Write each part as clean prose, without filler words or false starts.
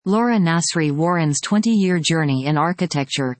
Laura Nasri Warren's 20-year journey in architecture.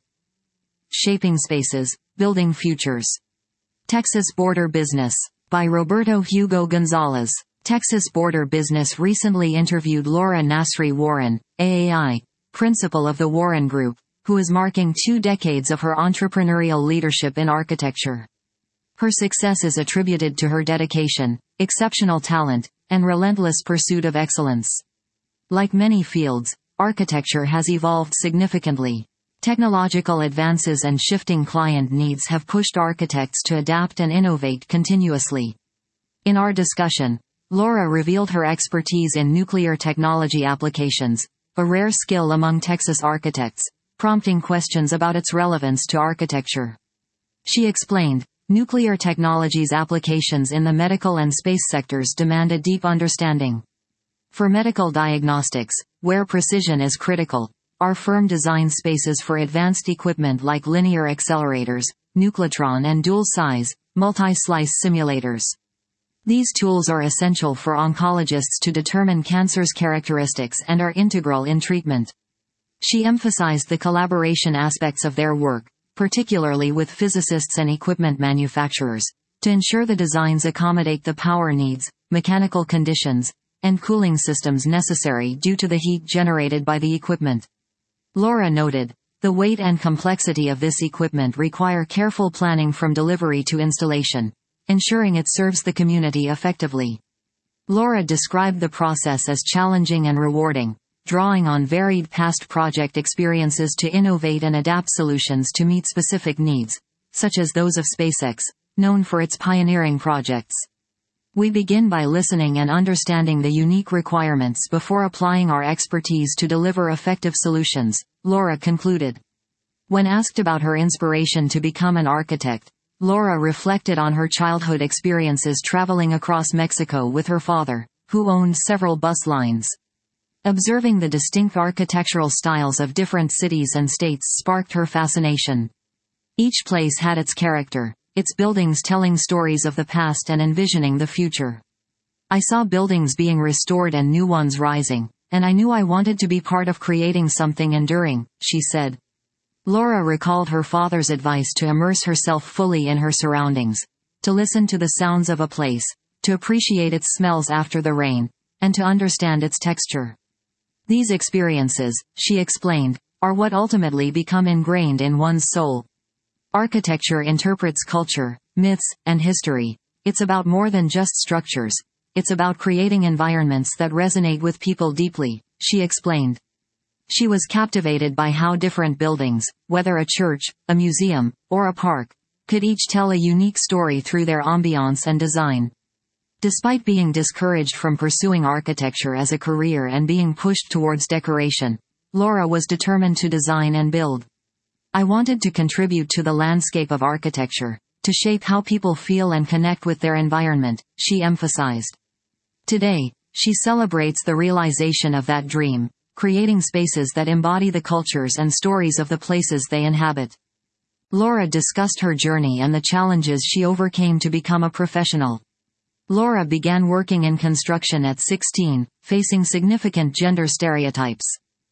Shaping Spaces, Building Futures. Texas Border Business. By Roberto Hugo Gonzalez. Texas Border Business recently interviewed Laura Nasri Warren, AAI, principal of the Warren Group, who is marking 2 decades of her entrepreneurial leadership in architecture. Her success is attributed to her dedication, exceptional talent, and relentless pursuit of excellence. Like many fields, architecture has evolved significantly. Technological advances and shifting client needs have pushed architects to adapt and innovate continuously. In our discussion, Laura revealed her expertise in nuclear technology applications, a rare skill among Texas architects, prompting questions about its relevance to architecture. She explained, nuclear technology's applications in the medical and space sectors demand a deep understanding. For medical diagnostics, where precision is critical, our firm designs spaces for advanced equipment like linear accelerators, nucleotron and dual-size, multi-slice simulators. These tools are essential for oncologists to determine cancer's characteristics and are integral in treatment. She emphasized the collaboration aspects of their work, particularly with physicists and equipment manufacturers, to ensure the designs accommodate the power needs, mechanical conditions, and cooling systems necessary due to the heat generated by the equipment. Laura noted, the weight and complexity of this equipment require careful planning from delivery to installation, ensuring it serves the community effectively. Laura described the process as challenging and rewarding, drawing on varied past project experiences to innovate and adapt solutions to meet specific needs, such as those of SpaceX, known for its pioneering projects. We begin by listening and understanding the unique requirements before applying our expertise to deliver effective solutions, Laura concluded. When asked about her inspiration to become an architect, Laura reflected on her childhood experiences traveling across Mexico with her father, who owned several bus lines. Observing the distinct architectural styles of different cities and states sparked her fascination. Each place had its character, its buildings telling stories of the past and envisioning the future. I saw buildings being restored and new ones rising, and I knew I wanted to be part of creating something enduring, she said. Laura recalled her father's advice to immerse herself fully in her surroundings, to listen to the sounds of a place, to appreciate its smells after the rain, and to understand its texture. These experiences, she explained, are what ultimately become ingrained in one's soul. Architecture interprets culture, myths, and history. It's about more than just structures. It's about creating environments that resonate with people deeply, she explained. She was captivated by how different buildings, whether a church, a museum, or a park, could each tell a unique story through their ambiance and design. Despite being discouraged from pursuing architecture as a career and being pushed towards decoration, Laura was determined to design and build. I wanted to contribute to the landscape of architecture, to shape how people feel and connect with their environment, she emphasized. Today, she celebrates the realization of that dream, creating spaces that embody the cultures and stories of the places they inhabit. Laura discussed her journey and the challenges she overcame to become a professional. Laura began working in construction at 16, facing significant gender stereotypes.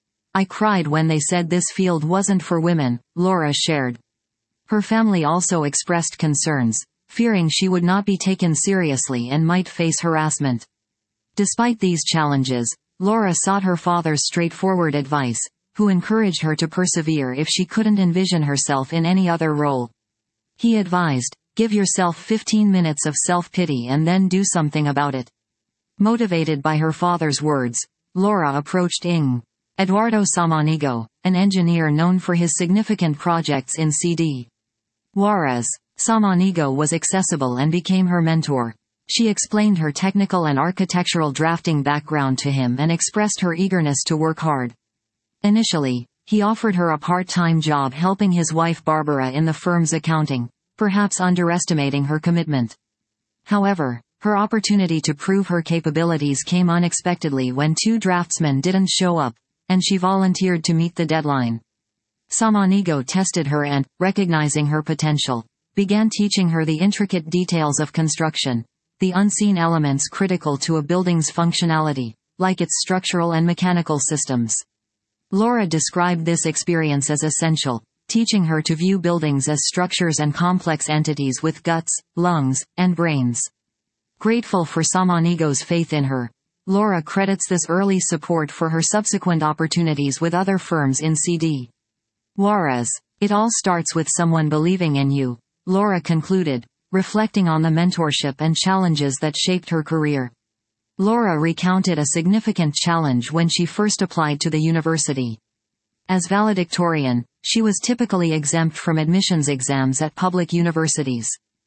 I cried when they said this field wasn't for women, Laura shared. Her family also expressed concerns, fearing she would not be taken seriously and might face harassment. Despite these challenges, Laura sought her father's straightforward advice, who encouraged her to persevere if she couldn't envision herself in any other role. He advised, give yourself 15 minutes of self-pity and then do something about it. Motivated by her father's words, Laura approached Ing. Eduardo Samanigo, an engineer known for his significant projects in CD. Juarez. Samanigo was accessible and became her mentor. She explained her technical and architectural drafting background to him and expressed her eagerness to work hard. Initially, he offered her a part-time job helping his wife Barbara in the firm's accounting, perhaps underestimating her commitment. However, her opportunity to prove her capabilities came unexpectedly when 2 draftsmen didn't show up, and she volunteered to meet the deadline. Samanigo tested her and, recognizing her potential, began teaching her the intricate details of construction, the unseen elements critical to a building's functionality, like its structural and mechanical systems. Laura described this experience as essential, teaching her to view buildings as structures and complex entities with guts, lungs, and brains. Grateful for Samanigo's faith in her, Laura credits this early support for her subsequent opportunities with other firms in CD. Juarez. It all starts with someone believing in you, Laura concluded, reflecting on the mentorship and challenges that shaped her career. Laura recounted a significant challenge when she first applied to the university. As valedictorian, she was typically exempt from admissions exams at public universities.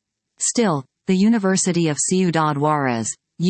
Still, the University of Ciudad Juarez,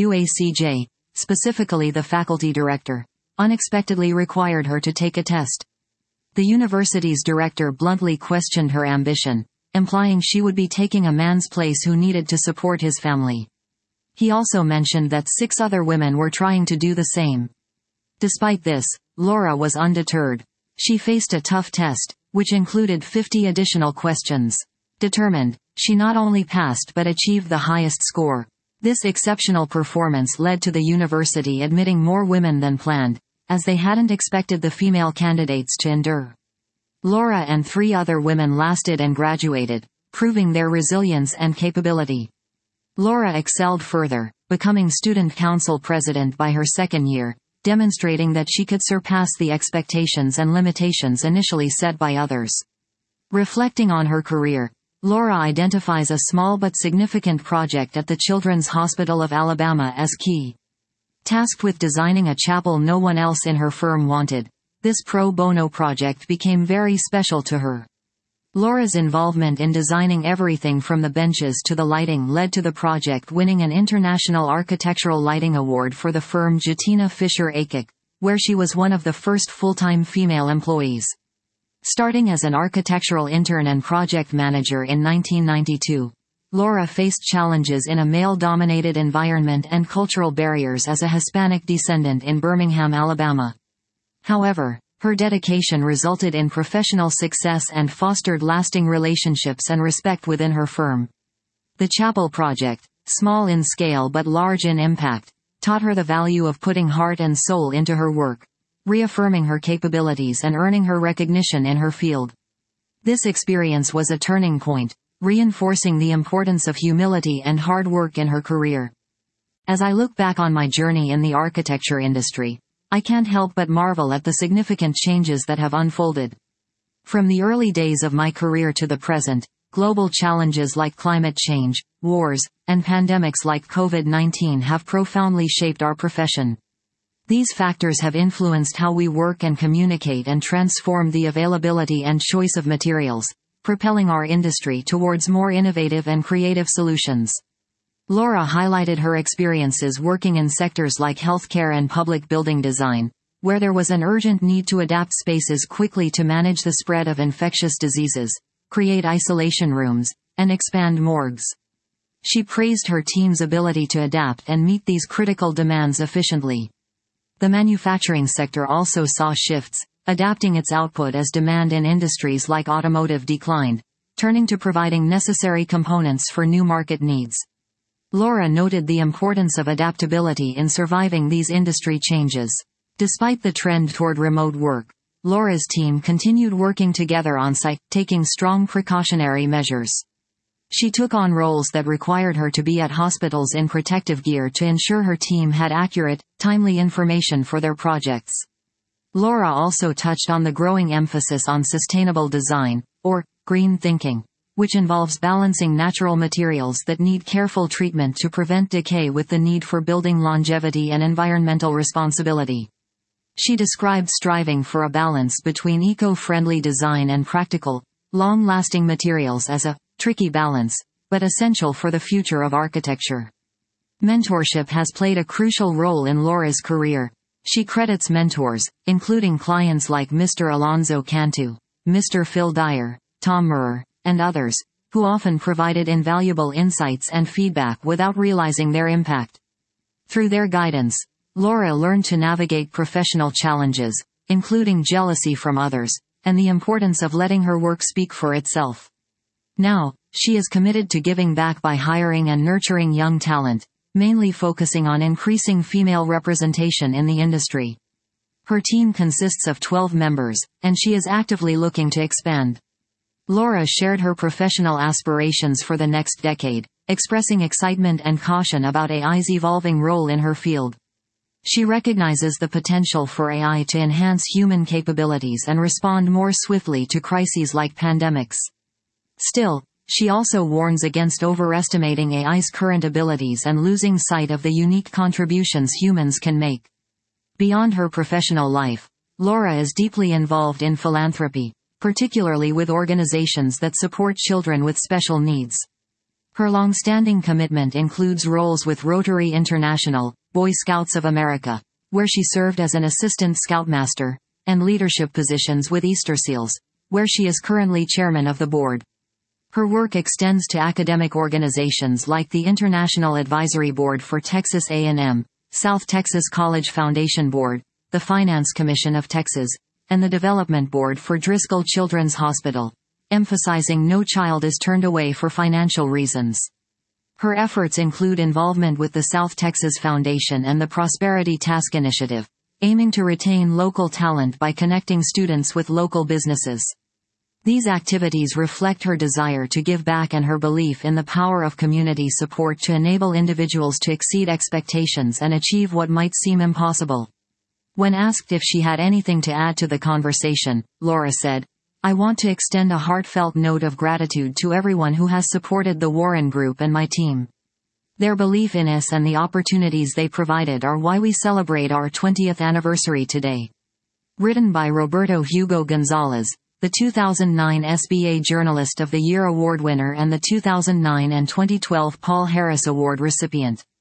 UACJ, specifically the faculty director, unexpectedly required her to take a test. The university's director bluntly questioned her ambition, implying she would be taking a man's place who needed to support his family. He also mentioned that 6 other women were trying to do the same. Despite this, Laura was undeterred. She faced a tough test, which included 50 additional questions. Determined, she not only passed but achieved the highest score. This exceptional performance led to the university admitting more women than planned, as they hadn't expected the female candidates to endure. Laura and 3 other women lasted and graduated, proving their resilience and capability. Laura excelled further, becoming student council president by her 2nd year, demonstrating that she could surpass the expectations and limitations initially set by others. Reflecting on her career, Laura identifies a small but significant project at the Children's Hospital of Alabama as key. Tasked with designing a chapel no one else in her firm wanted, this pro bono project became very special to her. Laura's involvement in designing everything from the benches to the lighting led to the project winning an International Architectural Lighting Award for the firm Jatina Fisher Aycock, where she was one of the first full-time female employees. Starting as an architectural intern and project manager in 1992, Laura faced challenges in a male-dominated environment and cultural barriers as a Hispanic descendant in Birmingham, Alabama. However, her dedication resulted in professional success and fostered lasting relationships and respect within her firm. The chapel project, small in scale but large in impact, taught her the value of putting heart and soul into her work, reaffirming her capabilities and earning her recognition in her field. This experience was a turning point, reinforcing the importance of humility and hard work in her career. As I look back on my journey in the architecture industry, I can't help but marvel at the significant changes that have unfolded. From the early days of my career to the present, global challenges like climate change, wars, and pandemics like COVID-19 have profoundly shaped our profession. These factors have influenced how we work and communicate and transformed the availability and choice of materials, propelling our industry towards more innovative and creative solutions. Laura highlighted her experiences working in sectors like healthcare and public building design, where there was an urgent need to adapt spaces quickly to manage the spread of infectious diseases, create isolation rooms, and expand morgues. She praised her team's ability to adapt and meet these critical demands efficiently. The manufacturing sector also saw shifts, adapting its output as demand in industries like automotive declined, turning to providing necessary components for new market needs. Laura noted the importance of adaptability in surviving these industry changes. Despite the trend toward remote work, Laura's team continued working together on-site, taking strong precautionary measures. She took on roles that required her to be at hospitals in protective gear to ensure her team had accurate, timely information for their projects. Laura also touched on the growing emphasis on sustainable design, or green thinking, which involves balancing natural materials that need careful treatment to prevent decay with the need for building longevity and environmental responsibility. She described striving for a balance between eco-friendly design and practical, long-lasting materials as a tricky balance, but essential for the future of architecture. Mentorship has played a crucial role in Laura's career. She credits mentors, including clients like Mr. Alonzo Cantu, Mr. Phil Dyer, Tom Murr, and others, who often provided invaluable insights and feedback without realizing their impact. Through their guidance, Laura learned to navigate professional challenges, including jealousy from others, and the importance of letting her work speak for itself. Now, she is committed to giving back by hiring and nurturing young talent, mainly focusing on increasing female representation in the industry. Her team consists of 12 members, and she is actively looking to expand. Laura shared her professional aspirations for the next decade, expressing excitement and caution about AI's evolving role in her field. She recognizes the potential for AI to enhance human capabilities and respond more swiftly to crises like pandemics. Still, she also warns against overestimating AI's current abilities and losing sight of the unique contributions humans can make. Beyond her professional life, Laura is deeply involved in philanthropy, particularly with organizations that support children with special needs. Her long-standing commitment includes roles with Rotary International, Boy Scouts of America, where she served as an assistant scoutmaster, and leadership positions with Easterseals, where she is currently chairman of the board. Her work extends to academic organizations like the International Advisory Board for Texas A&M, South Texas College Foundation Board, the Finance Commission of Texas, and the Development Board for Driscoll Children's Hospital, emphasizing no child is turned away for financial reasons. Her efforts include involvement with the South Texas Foundation and the Prosperity Task Initiative, aiming to retain local talent by connecting students with local businesses. These activities reflect her desire to give back and her belief in the power of community support to enable individuals to exceed expectations and achieve what might seem impossible. When asked if she had anything to add to the conversation, Laura said, "I want to extend a heartfelt note of gratitude to everyone who has supported the Warren Group and my team. Their belief in us and the opportunities they provided are why we celebrate our 20th anniversary today." Written by Roberto Hugo Gonzalez, the 2009 SBA Journalist of the Year Award winner and the 2009 and 2012 Paul Harris Award recipient.